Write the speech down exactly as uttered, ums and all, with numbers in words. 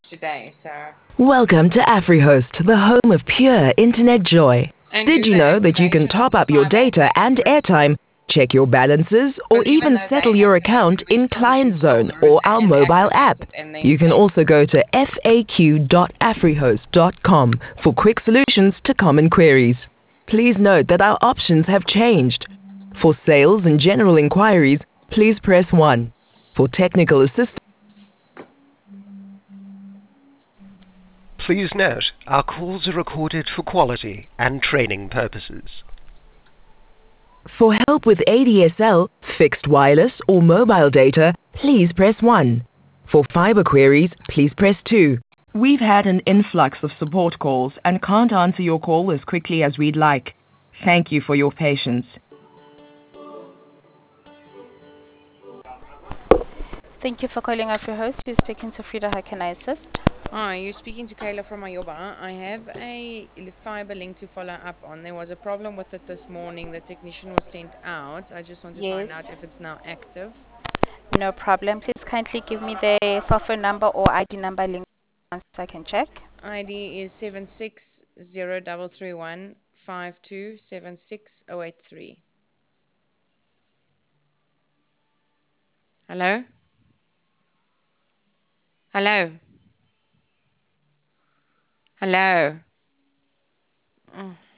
today. So Welcome to AfriHost, the home of pure internet joy. and Did do you the know that you can activation of top the up your fiber data and airtime, check your balances, or because even even though they settle have your paid, account we in still should Client still Zone or our retain the mobile access app? within the You can internet. also go to f a q dot afrihost dot com for quick solutions to common queries. Please note that our options have changed. For sales and general inquiries, please press one. For technical assistance, Please note, our calls are recorded for quality and training purposes. for help with A D S L, fixed wireless or mobile data, please press one. For fiber queries, please press two. We've had an influx of support calls and can't answer your call as quickly as we'd like. Thank you for your patience. Thank you for calling up your host. You're speaking to Frida. How can I assist? Hi, you're speaking to Kayla from Ayoba. I have a l- fiber link to follow up on. There was a problem with it this morning. The technician was sent out. I just want to find out Yes, if it's now active. no problem. Please kindly give me the cell phone number or I D number link once I can check. I D is seven six zero three three one five two seven six zero eight three. Hello? Hello? Hello? Mm.